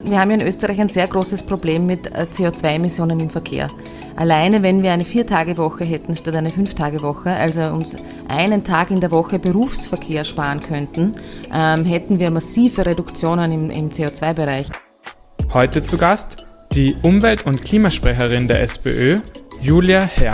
wir haben ja in Österreich ein sehr großes Problem mit CO2-Emissionen im Verkehr. Alleine wenn wir eine 4-Tage-Woche hätten statt eine 5-Tage-Woche, also uns einen Tag in der Woche Berufsverkehr sparen könnten, hätten wir massive Reduktionen im CO2-Bereich. Heute zu Gast die Umwelt- und Klimasprecherin der SPÖ, Julia Herr.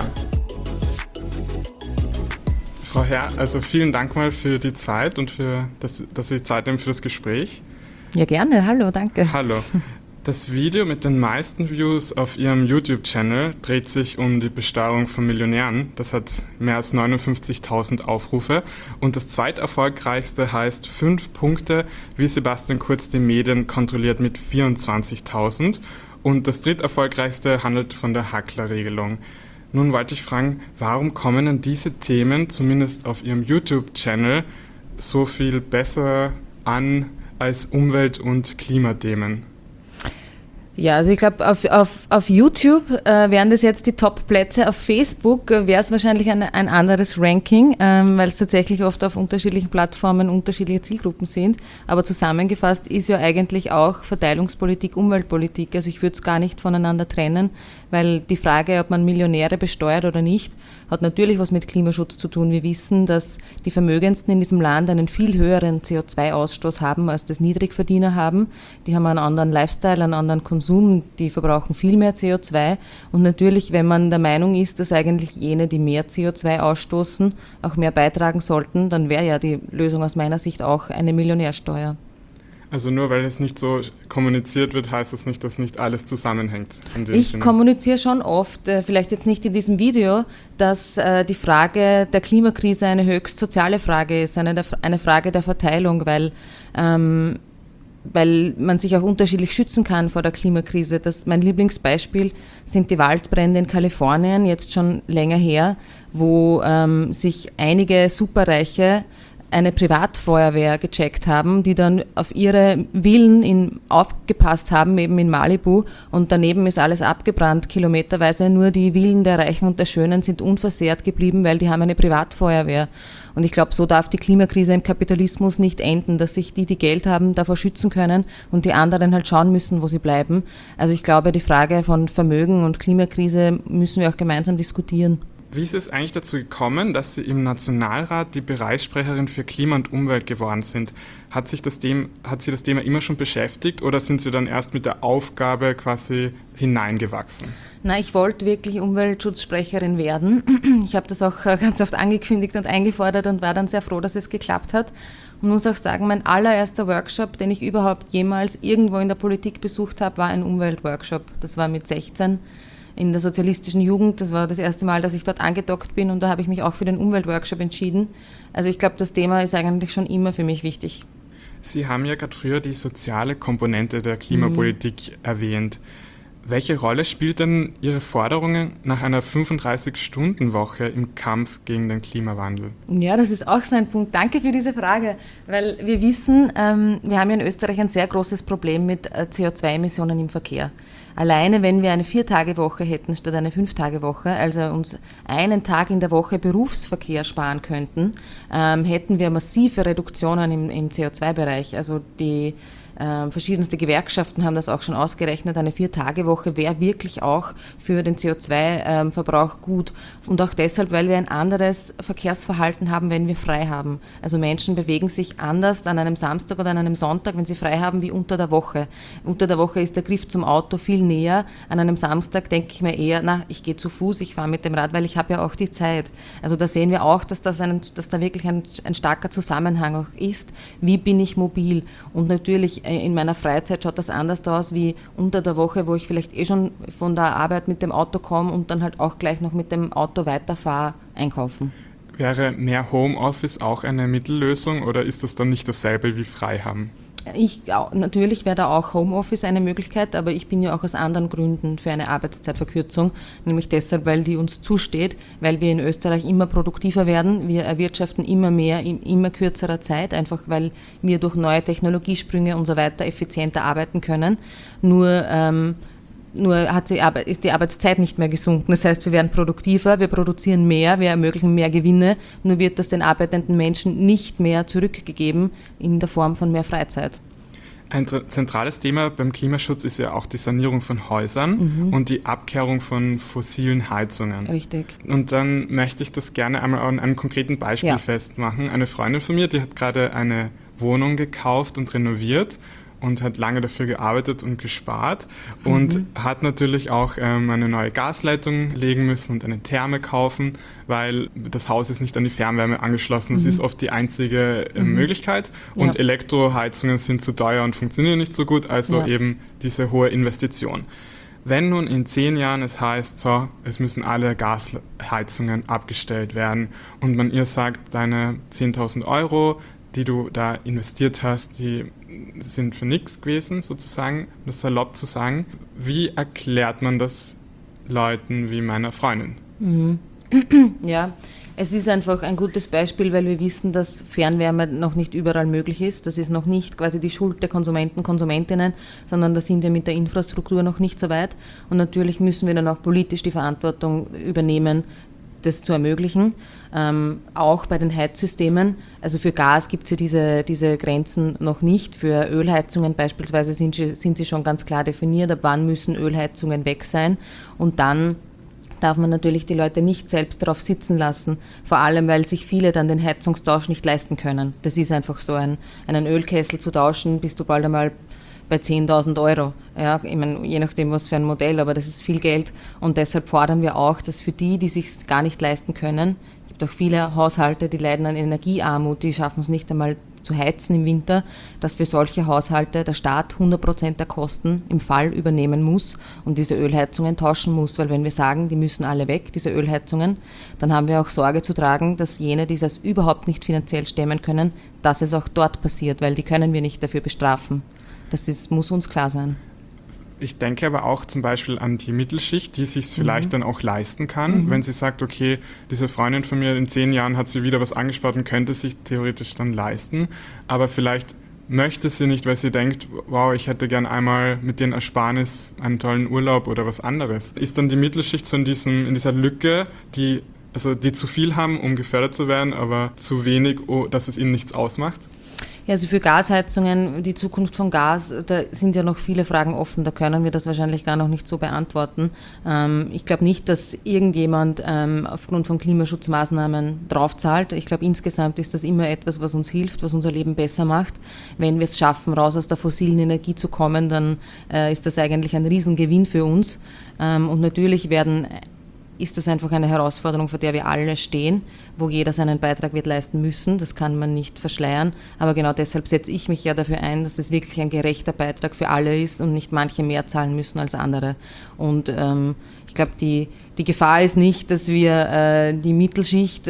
Frau Herr, also vielen Dank mal für die Zeit und dass Sie Zeit nehmen für das Gespräch. Ja, gerne. Hallo, danke. Hallo. Das Video mit den meisten Views auf Ihrem YouTube-Channel dreht sich um die Besteuerung von Millionären. Das hat mehr als 59.000 Aufrufe. Und das zweiterfolgreichste heißt 5 Punkte, wie Sebastian Kurz die Medien kontrolliert mit 24.000. Und das dritterfolgreichste handelt von der Hackler-Regelung. Nun wollte ich fragen, warum kommen denn diese Themen, zumindest auf Ihrem YouTube-Channel, so viel besser an als Umwelt- und Klimathemen? Ja, also ich glaube, auf YouTube wären das jetzt die Top-Plätze. Auf Facebook wäre es wahrscheinlich ein anderes Ranking, weil es tatsächlich oft auf unterschiedlichen Plattformen unterschiedliche Zielgruppen sind. Aber zusammengefasst ist ja eigentlich auch Verteilungspolitik, Umweltpolitik. Also ich würde es gar nicht voneinander trennen, weil die Frage, ob man Millionäre besteuert oder nicht, hat natürlich was mit Klimaschutz zu tun. Wir wissen, dass die Vermögendsten in diesem Land einen viel höheren CO2-Ausstoß haben, als das Niedrigverdiener haben. Die haben einen anderen Lifestyle, einen anderen Konsum, die verbrauchen viel mehr CO2. Und natürlich, wenn man der Meinung ist, dass eigentlich jene, die mehr CO2 ausstoßen, auch mehr beitragen sollten, dann wäre ja die Lösung aus meiner Sicht auch eine Millionärsteuer. Also nur weil es nicht so kommuniziert wird, heißt das nicht, dass nicht alles zusammenhängt. Ich kommuniziere schon oft, vielleicht jetzt nicht in diesem Video, dass die Frage der Klimakrise eine höchst soziale Frage ist, eine Frage der Verteilung, weil man sich auch unterschiedlich schützen kann vor der Klimakrise. Mein Lieblingsbeispiel sind die Waldbrände in Kalifornien, jetzt schon länger her, wo sich einige Superreiche eine Privatfeuerwehr gecheckt haben, die dann auf ihre Villen aufgepasst haben, eben in Malibu, und daneben ist alles abgebrannt, kilometerweise. Nur die Villen der Reichen und der Schönen sind unversehrt geblieben, weil die haben eine Privatfeuerwehr. Und ich glaube, so darf die Klimakrise im Kapitalismus nicht enden, dass sich die Geld haben, davor schützen können und die anderen halt schauen müssen, wo sie bleiben. Also ich glaube, die Frage von Vermögen und Klimakrise müssen wir auch gemeinsam diskutieren. Wie ist es eigentlich dazu gekommen, dass Sie im Nationalrat die Bereichssprecherin für Klima und Umwelt geworden sind? Hat Sie das Thema immer schon beschäftigt oder sind Sie dann erst mit der Aufgabe quasi hineingewachsen? Na, ich wollte wirklich Umweltschutzsprecherin werden. Ich habe das auch ganz oft angekündigt und eingefordert und war dann sehr froh, dass es geklappt hat. Und muss auch sagen, mein allererster Workshop, den ich überhaupt jemals irgendwo in der Politik besucht habe, war ein Umweltworkshop. Das war mit 16 in der sozialistischen Jugend. Das war das erste Mal, dass ich dort angedockt bin und da habe ich mich auch für den Umweltworkshop entschieden. Also ich glaube, das Thema ist eigentlich schon immer für mich wichtig. Sie haben ja gerade früher die soziale Komponente der Klimapolitik erwähnt. Welche Rolle spielt denn Ihre Forderungen nach einer 35-Stunden-Woche im Kampf gegen den Klimawandel? Ja, das ist auch so ein Punkt. Danke für diese Frage, weil wir wissen, wir haben ja in Österreich ein sehr großes Problem mit CO2-Emissionen im Verkehr. Alleine wenn wir eine 4-Tage-Woche hätten statt eine 5-Tage-Woche, also uns einen Tag in der Woche Berufsverkehr sparen könnten, hätten wir massive Reduktionen im CO2-Bereich. Also die verschiedenste Gewerkschaften haben das auch schon ausgerechnet. Eine 4-Tage-Woche wäre wirklich auch für den CO2-Verbrauch gut. Und auch deshalb, weil wir ein anderes Verkehrsverhalten haben, wenn wir frei haben. Also Menschen bewegen sich anders an einem Samstag oder an einem Sonntag, wenn sie frei haben, wie unter der Woche. Unter der Woche ist der Griff zum Auto viel näher. An einem Samstag denke ich mir eher, ich gehe zu Fuß, ich fahre mit dem Rad, weil ich habe ja auch die Zeit. Also da sehen wir auch, dass da wirklich ein starker Zusammenhang auch ist. Wie bin ich mobil? Und natürlich in meiner Freizeit schaut das anders aus wie unter der Woche, wo ich vielleicht schon von der Arbeit mit dem Auto komme und dann halt auch gleich noch mit dem Auto weiterfahre, einkaufen. Wäre mehr Homeoffice auch eine Mittellösung oder ist das dann nicht dasselbe wie frei haben? Natürlich wäre da auch Homeoffice eine Möglichkeit, aber ich bin ja auch aus anderen Gründen für eine Arbeitszeitverkürzung, nämlich deshalb, weil die uns zusteht, weil wir in Österreich immer produktiver werden, wir erwirtschaften immer mehr in immer kürzerer Zeit, einfach weil wir durch neue Technologiesprünge und so weiter effizienter arbeiten können. Nur ist die Arbeitszeit nicht mehr gesunken. Das heißt, wir werden produktiver, wir produzieren mehr, wir ermöglichen mehr Gewinne, nur wird das den arbeitenden Menschen nicht mehr zurückgegeben in der Form von mehr Freizeit. Ein zentrales Thema beim Klimaschutz ist ja auch die Sanierung von Häusern und die Abkehrung von fossilen Heizungen. Richtig. Und dann möchte ich das gerne einmal an einem konkreten Beispiel festmachen. Eine Freundin von mir, die hat gerade eine Wohnung gekauft und renoviert und hat lange dafür gearbeitet und gespart und hat natürlich auch eine neue Gasleitung legen müssen und eine Therme kaufen, weil das Haus ist nicht an die Fernwärme angeschlossen. Das ist oft die einzige Möglichkeit und Elektroheizungen sind zu teuer und funktionieren nicht so gut, also eben diese hohe Investition. Wenn nun in 10 Jahren es heißt, so, es müssen alle Gasheizungen abgestellt werden und man ihr sagt, deine 10.000 Euro, die du da investiert hast, die sind für nichts gewesen, sozusagen, um das salopp zu sagen. Wie erklärt man das Leuten wie meiner Freundin? Ja, es ist einfach ein gutes Beispiel, weil wir wissen, dass Fernwärme noch nicht überall möglich ist. Das ist noch nicht quasi die Schuld der Konsumenten, Konsumentinnen, sondern da sind wir mit der Infrastruktur noch nicht so weit. Und natürlich müssen wir dann auch politisch die Verantwortung übernehmen, das zu ermöglichen, auch bei den Heizsystemen. Also für Gas gibt es ja diese Grenzen noch nicht. Für Ölheizungen beispielsweise sind sie schon ganz klar definiert, ab wann müssen Ölheizungen weg sein. Und dann darf man natürlich die Leute nicht selbst darauf sitzen lassen, vor allem, weil sich viele dann den Heizungstausch nicht leisten können. Das ist einfach so, einen Ölkessel zu tauschen, bist du bald einmal bei 10.000 Euro. Ja, ich meine, je nachdem, was für ein Modell, aber das ist viel Geld. Und deshalb fordern wir auch, dass für die sich gar nicht leisten können, es gibt auch viele Haushalte, die leiden an Energiearmut, die schaffen es nicht einmal zu heizen im Winter, dass für solche Haushalte der Staat 100% der Kosten im Fall übernehmen muss und diese Ölheizungen tauschen muss. Weil wenn wir sagen, die müssen alle weg, diese Ölheizungen, dann haben wir auch Sorge zu tragen, dass jene, die das überhaupt nicht finanziell stemmen können, dass es auch dort passiert, weil die können wir nicht dafür bestrafen. Muss uns klar sein. Ich denke aber auch zum Beispiel an die Mittelschicht, die sich vielleicht dann auch leisten kann, wenn sie sagt, okay, diese Freundin von mir in 10 Jahren hat sie wieder was angespart und könnte sich theoretisch dann leisten, aber vielleicht möchte sie nicht, weil sie denkt, wow, ich hätte gern einmal mit den Ersparnis einen tollen Urlaub oder was anderes. Ist dann die Mittelschicht so in dieser Lücke, die zu viel haben, um gefördert zu werden, aber zu wenig, dass es ihnen nichts ausmacht? Ja, also für Gasheizungen, die Zukunft von Gas, da sind ja noch viele Fragen offen, da können wir das wahrscheinlich gar noch nicht so beantworten. Ich glaube nicht, dass irgendjemand aufgrund von Klimaschutzmaßnahmen draufzahlt. Ich glaube, insgesamt ist das immer etwas, was uns hilft, was unser Leben besser macht. Wenn wir es schaffen, raus aus der fossilen Energie zu kommen, dann ist das eigentlich ein Riesengewinn für uns. Und natürlich ist das einfach eine Herausforderung, vor der wir alle stehen, wo jeder seinen Beitrag wird leisten müssen. Das kann man nicht verschleiern. Aber genau deshalb setze ich mich ja dafür ein, dass es wirklich ein gerechter Beitrag für alle ist und nicht manche mehr zahlen müssen als andere. Und ich glaube, die Gefahr ist nicht, dass wir die Mittelschicht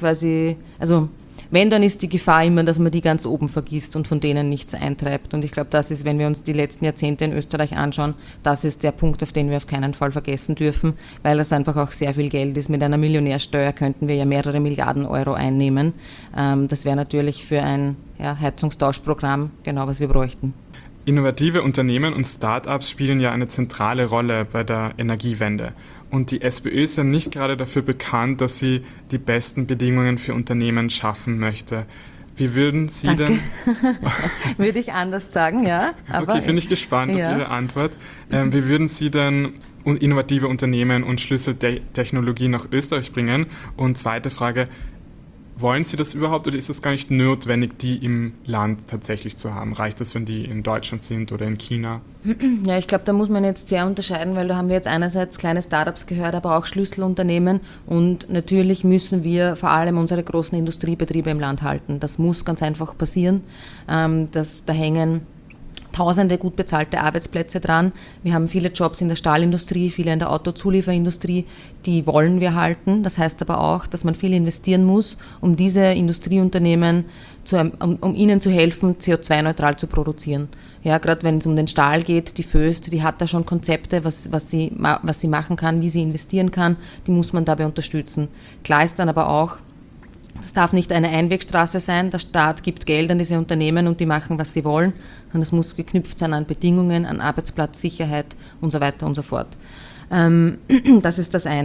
wenn, dann ist die Gefahr immer, dass man die ganz oben vergisst und von denen nichts eintreibt. Und ich glaube, das ist, wenn wir uns die letzten Jahrzehnte in Österreich anschauen, das ist der Punkt, auf den wir auf keinen Fall vergessen dürfen, weil das einfach auch sehr viel Geld ist. Mit einer Millionärsteuer könnten wir ja mehrere Milliarden Euro einnehmen. Das wäre natürlich für ein Heizungstauschprogramm genau, was wir bräuchten. Innovative Unternehmen und Start-ups spielen ja eine zentrale Rolle bei der Energiewende. Und die SPÖ ist ja nicht gerade dafür bekannt, dass sie die besten Bedingungen für Unternehmen schaffen möchte. Wie würden Sie denn... Würde ich anders sagen, ja. Aber okay, bin ich gespannt auf Ihre Antwort. Wie würden Sie denn innovative Unternehmen und Schlüsseltechnologie nach Österreich bringen? Und zweite Frage, wollen Sie das überhaupt oder ist es gar nicht notwendig, die im Land tatsächlich zu haben? Reicht es, wenn die in Deutschland sind oder in China? Ja, ich glaube, da muss man jetzt sehr unterscheiden, weil da haben wir jetzt einerseits kleine Startups gehört, aber auch Schlüsselunternehmen und natürlich müssen wir vor allem unsere großen Industriebetriebe im Land halten. Das muss ganz einfach passieren. Da hängen Tausende gut bezahlte Arbeitsplätze dran. Wir haben viele Jobs in der Stahlindustrie, viele in der Autozulieferindustrie, die wollen wir halten. Das heißt aber auch, dass man viel investieren muss, um diese Industrieunternehmen, um ihnen zu helfen, CO2-neutral zu produzieren. Ja, gerade wenn es um den Stahl geht, die Voest, die hat da schon Konzepte, was sie machen kann, wie sie investieren kann, die muss man dabei unterstützen. Klar ist dann aber auch, es darf nicht eine Einwegstraße sein, der Staat gibt Geld an diese Unternehmen und die machen, was sie wollen, sondern es muss geknüpft sein an Bedingungen, an Arbeitsplatzsicherheit und so weiter und so fort. Das ist das eine.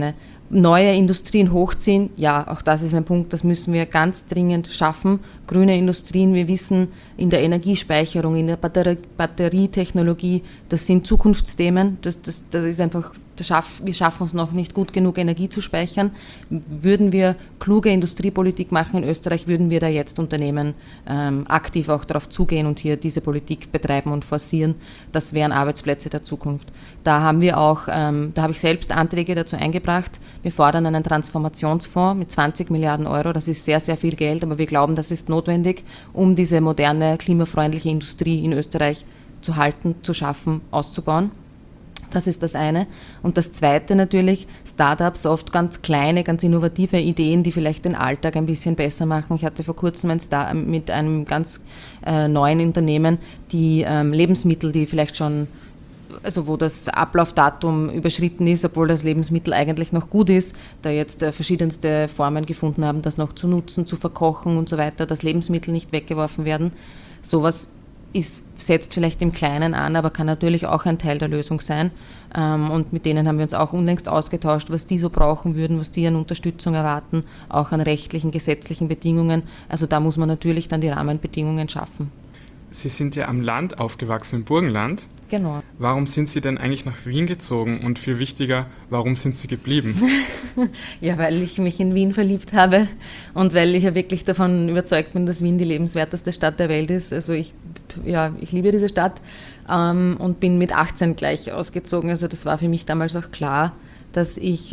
Neue Industrien hochziehen, ja, auch das ist ein Punkt, das müssen wir ganz dringend schaffen. Grüne Industrien, wir wissen, in der Energiespeicherung, in der Batterietechnologie, das sind Zukunftsthemen, das ist einfach, wir schaffen es noch nicht gut genug, Energie zu speichern. Würden wir kluge Industriepolitik machen in Österreich, würden wir da jetzt Unternehmen aktiv auch darauf zugehen und hier diese Politik betreiben und forcieren. Das wären Arbeitsplätze der Zukunft. Da haben wir auch, da habe ich selbst Anträge dazu eingebracht. Wir fordern einen Transformationsfonds mit 20 Milliarden Euro. Das ist sehr, sehr viel Geld, aber wir glauben, das ist notwendig, um diese moderne, klimafreundliche Industrie in Österreich zu halten, zu schaffen, auszubauen. Das ist das eine. Und das zweite natürlich, Startups, oft ganz kleine, ganz innovative Ideen, die vielleicht den Alltag ein bisschen besser machen. Ich hatte vor kurzem mit einem ganz neuen Unternehmen, die Lebensmittel, die vielleicht schon, also wo das Ablaufdatum überschritten ist, obwohl das Lebensmittel eigentlich noch gut ist, da jetzt verschiedenste Formen gefunden haben, das noch zu nutzen, zu verkochen und so weiter, dass Lebensmittel nicht weggeworfen werden. Sowas setzt vielleicht im Kleinen an, aber kann natürlich auch ein Teil der Lösung sein. Und mit denen haben wir uns auch unlängst ausgetauscht, was die so brauchen würden, was die an Unterstützung erwarten, auch an rechtlichen, gesetzlichen Bedingungen. Also da muss man natürlich dann die Rahmenbedingungen schaffen. Sie sind ja am Land aufgewachsen, im Burgenland. Genau. Warum sind Sie denn eigentlich nach Wien gezogen? Und viel wichtiger, warum sind Sie geblieben? Ja, weil ich mich in Wien verliebt habe und weil ich ja wirklich davon überzeugt bin, dass Wien die lebenswerteste Stadt der Welt ist. Also ich liebe diese Stadt und bin mit 18 gleich ausgezogen. Also das war für mich damals auch klar, dass ich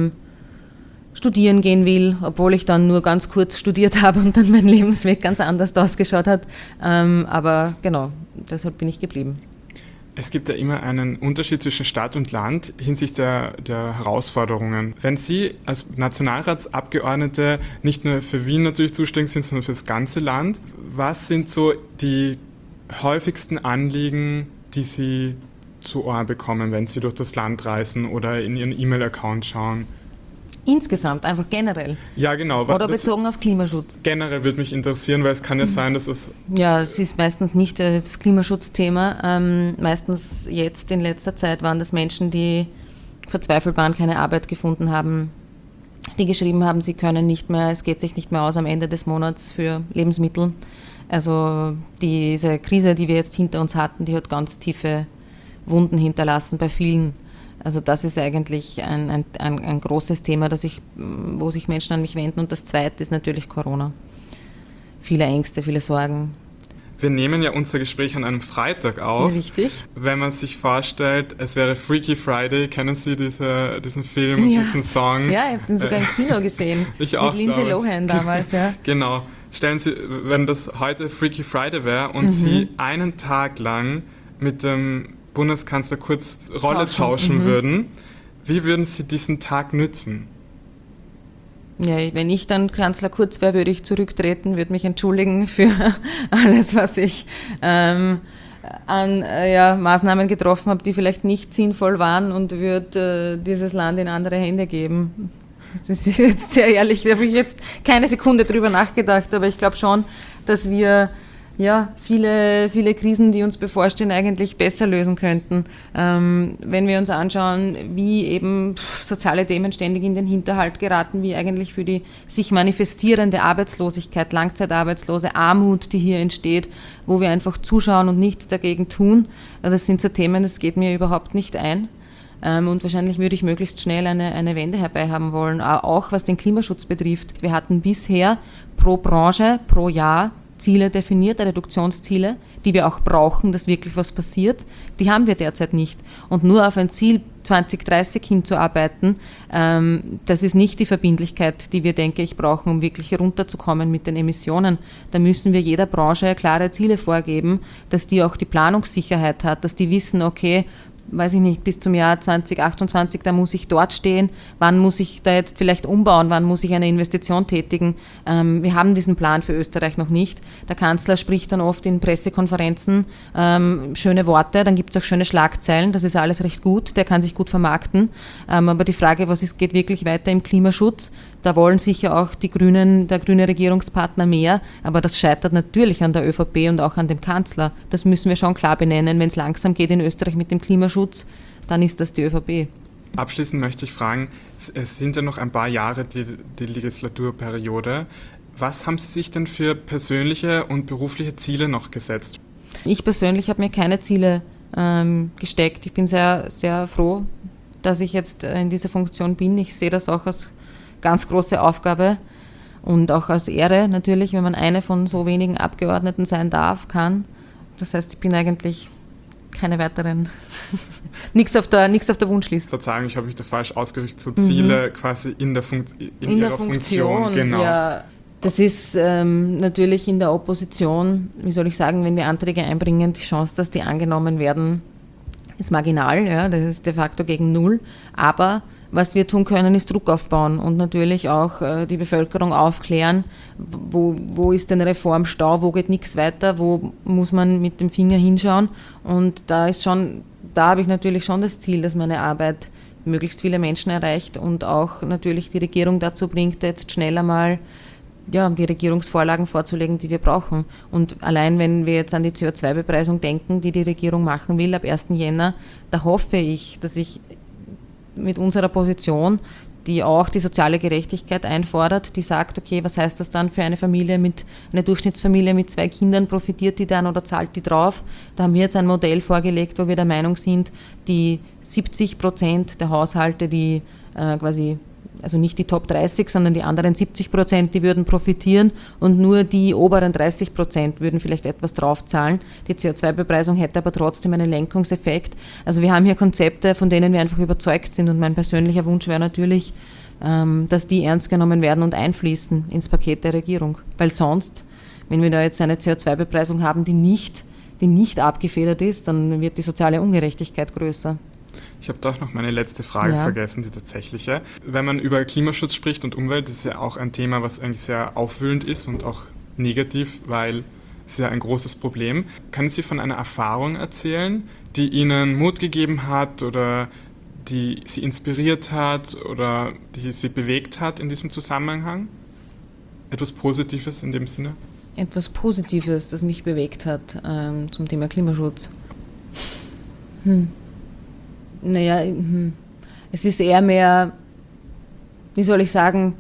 studieren gehen will, obwohl ich dann nur ganz kurz studiert habe und dann mein Lebensweg ganz anders ausgeschaut hat. Aber genau, deshalb bin ich geblieben. Es gibt ja immer einen Unterschied zwischen Stadt und Land hinsichtlich der Herausforderungen. Wenn Sie als Nationalratsabgeordnete nicht nur für Wien natürlich zuständig sind, sondern für das ganze Land, was sind so die häufigsten Anliegen, die Sie zu Ohr bekommen, wenn Sie durch das Land reisen oder in Ihren E-Mail-Account schauen? Insgesamt, einfach generell? Ja, genau. Oder bezogen auf Klimaschutz? Generell würde mich interessieren, weil es kann ja sein, dass es... Ja, es ist meistens nicht das Klimaschutzthema. Meistens jetzt in letzter Zeit waren das Menschen, die verzweifelt waren, keine Arbeit gefunden haben, die geschrieben haben, sie können nicht mehr, es geht sich nicht mehr aus am Ende des Monats für Lebensmittel. Also diese Krise, die wir jetzt hinter uns hatten, die hat ganz tiefe Wunden hinterlassen bei vielen. Also das ist eigentlich ein großes Thema, wo sich Menschen an mich wenden. Und das zweite ist natürlich Corona. Viele Ängste, viele Sorgen. Wir nehmen ja unser Gespräch an einem Freitag auf. Richtig. Wenn man sich vorstellt, es wäre Freaky Friday, kennen Sie diesen Film und diesen Song? Ja, ich habe den sogar im Kino gesehen. Ich auch. Mit Lindsay Lohan damals, ja. Genau. Stellen Sie, wenn das heute Freaky Friday wäre und Sie einen Tag lang mit dem Bundeskanzler Kurz Rolle tauschen würden, wie würden Sie diesen Tag nützen? Ja, wenn ich dann Kanzler Kurz wäre, würde ich zurücktreten, würde mich entschuldigen für alles, was ich an Maßnahmen getroffen habe, die vielleicht nicht sinnvoll waren und würde dieses Land in andere Hände geben. Das ist jetzt sehr ehrlich, da habe ich jetzt keine Sekunde drüber nachgedacht, aber ich glaube schon, dass wir viele Krisen, die uns bevorstehen, eigentlich besser lösen könnten. Wenn wir uns anschauen, wie eben soziale Themen ständig in den Hinterhalt geraten, wie eigentlich für die sich manifestierende Arbeitslosigkeit, Langzeitarbeitslose, Armut, die hier entsteht, wo wir einfach zuschauen und nichts dagegen tun. Das sind so Themen, das geht mir überhaupt nicht ein. Und wahrscheinlich würde ich möglichst schnell eine Wende herbeihaben wollen, auch was den Klimaschutz betrifft. Wir hatten bisher pro Branche, pro Jahr Ziele definiert, Reduktionsziele, die wir auch brauchen, dass wirklich was passiert. Die haben wir derzeit nicht. Und nur auf ein Ziel 2030 hinzuarbeiten, das ist nicht die Verbindlichkeit, die wir, denke ich, brauchen, um wirklich runterzukommen mit den Emissionen. Da müssen wir jeder Branche klare Ziele vorgeben, dass die auch die Planungssicherheit hat, dass die wissen, okay, weiß ich nicht, bis zum Jahr 2028, da muss ich dort stehen, wann muss ich da jetzt vielleicht umbauen, wann muss ich eine Investition tätigen. Wir haben diesen Plan für Österreich noch nicht. Der Kanzler spricht dann oft in Pressekonferenzen schöne Worte, dann gibt es auch schöne Schlagzeilen, das ist alles recht gut, der kann sich gut vermarkten. Aber die Frage, geht wirklich weiter im Klimaschutz? Da wollen sicher auch der grüne Regierungspartner mehr, aber das scheitert natürlich an der ÖVP und auch an dem Kanzler. Das müssen wir schon klar benennen. Wenn es langsam geht in Österreich mit dem Klimaschutz, dann ist das die ÖVP. Abschließend möchte ich fragen, es sind ja noch ein paar Jahre die Legislaturperiode. Was haben Sie sich denn für persönliche und berufliche Ziele noch gesetzt? Ich persönlich habe mir keine Ziele gesteckt. Ich bin sehr, sehr froh, dass ich jetzt in dieser Funktion bin. Ich sehe das auch als ganz große Aufgabe und auch als Ehre natürlich, wenn man eine von so wenigen Abgeordneten sein darf, kann. Das heißt, ich bin eigentlich keine weiteren, nichts auf der Wunschliste. Verzeihung, ich habe mich da falsch ausgedrückt, so Ziele quasi in Ihrer Funktion. Genau. Ja, das ist natürlich in der Opposition, wie soll ich sagen, wenn wir Anträge einbringen, die Chance, dass die angenommen werden, ist marginal, ja, das ist de facto gegen null, aber was wir tun können, ist Druck aufbauen und natürlich auch die Bevölkerung aufklären, wo ist denn Reformstau, wo geht nichts weiter, wo muss man mit dem Finger hinschauen. Und da habe ich natürlich schon das Ziel, dass meine Arbeit möglichst viele Menschen erreicht und auch natürlich die Regierung dazu bringt, jetzt schneller mal die Regierungsvorlagen vorzulegen, die wir brauchen. Und allein, wenn wir jetzt an die CO2-Bepreisung denken, die Regierung machen will ab 1. Jänner, da hoffe ich, dass ich mit unserer Position, die auch die soziale Gerechtigkeit einfordert, die sagt, okay, was heißt das dann für eine Durchschnittsfamilie mit 2 Kindern, profitiert die dann oder zahlt die drauf? Da haben wir jetzt ein Modell vorgelegt, wo wir der Meinung sind, die 70% der Haushalte, die also nicht die Top 30, sondern die anderen 70%, die würden profitieren und nur die oberen 30% würden vielleicht etwas draufzahlen. Die CO2-Bepreisung hätte aber trotzdem einen Lenkungseffekt. Also wir haben hier Konzepte, von denen wir einfach überzeugt sind und mein persönlicher Wunsch wäre natürlich, dass die ernst genommen werden und einfließen ins Paket der Regierung. Weil sonst, wenn wir da jetzt eine CO2-Bepreisung haben, die nicht abgefedert ist, dann wird die soziale Ungerechtigkeit größer. Ich habe doch noch meine letzte Frage vergessen, die tatsächliche. Wenn man über Klimaschutz spricht und Umwelt, das ist ja auch ein Thema, was eigentlich sehr aufwühlend ist und auch negativ, weil es ist ja ein großes Problem. Können Sie von einer Erfahrung erzählen, die Ihnen Mut gegeben hat oder die Sie inspiriert hat oder die Sie bewegt hat in diesem Zusammenhang? Etwas Positives in dem Sinne? Etwas Positives, das mich bewegt hat zum Thema Klimaschutz. Naja, es ist eher mehr, wie soll ich sagen,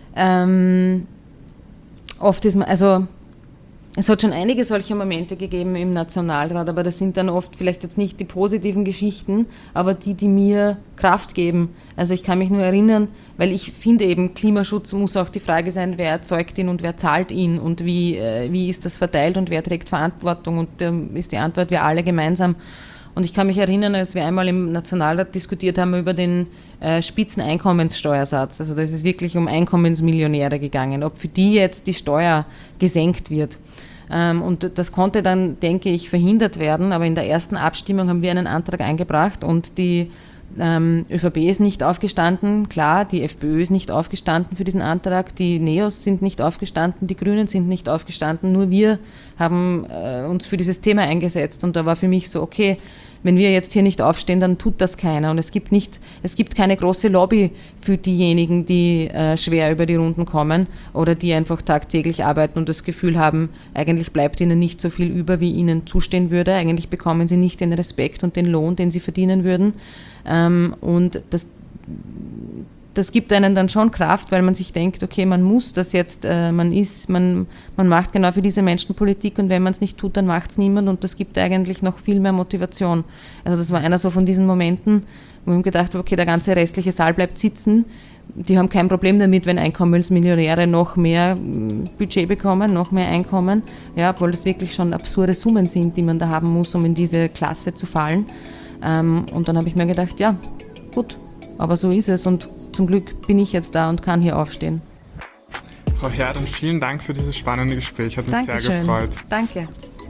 oft ist man, also es hat schon einige solche Momente gegeben im Nationalrat, aber das sind dann oft vielleicht jetzt nicht die positiven Geschichten, aber die mir Kraft geben. Also ich kann mich nur erinnern, weil ich finde eben, Klimaschutz muss auch die Frage sein, wer erzeugt ihn und wer zahlt ihn und wie ist das verteilt und wer trägt Verantwortung, und ist die Antwort, wir alle gemeinsam. Und ich kann mich erinnern, als wir einmal im Nationalrat diskutiert haben über den Spitzeneinkommenssteuersatz. Also da ist es wirklich um Einkommensmillionäre gegangen, ob für die jetzt die Steuer gesenkt wird. Und das konnte dann, denke ich, verhindert werden. Aber in der ersten Abstimmung haben wir einen Antrag eingebracht und die ÖVP ist nicht aufgestanden. Klar, die FPÖ ist nicht aufgestanden für diesen Antrag, die Neos sind nicht aufgestanden, die Grünen sind nicht aufgestanden. Nur wir haben uns für dieses Thema eingesetzt. Und da war für mich so, okay, wenn wir jetzt hier nicht aufstehen, dann tut das keiner. Und es gibt keine große Lobby für diejenigen, die schwer über die Runden kommen oder die einfach tagtäglich arbeiten und das Gefühl haben, eigentlich bleibt ihnen nicht so viel über, wie ihnen zustehen würde. Eigentlich bekommen sie nicht den Respekt und den Lohn, den sie verdienen würden. Und das gibt einen dann schon Kraft, weil man sich denkt, okay, man muss das jetzt, man macht genau für diese Menschen Politik, und wenn man es nicht tut, dann macht es niemand, und das gibt eigentlich noch viel mehr Motivation. Also das war einer so von diesen Momenten, wo ich mir gedacht habe, okay, der ganze restliche Saal bleibt sitzen, die haben kein Problem damit, wenn Einkommensmillionäre noch mehr Budget bekommen, noch mehr Einkommen, ja, obwohl das wirklich schon absurde Summen sind, die man da haben muss, um in diese Klasse zu fallen. Und dann habe ich mir gedacht, ja, gut, aber so ist es, und zum Glück bin ich jetzt da und kann hier aufstehen. Frau Herrmann, vielen Dank für dieses spannende Gespräch. Hat mich sehr gefreut. Danke.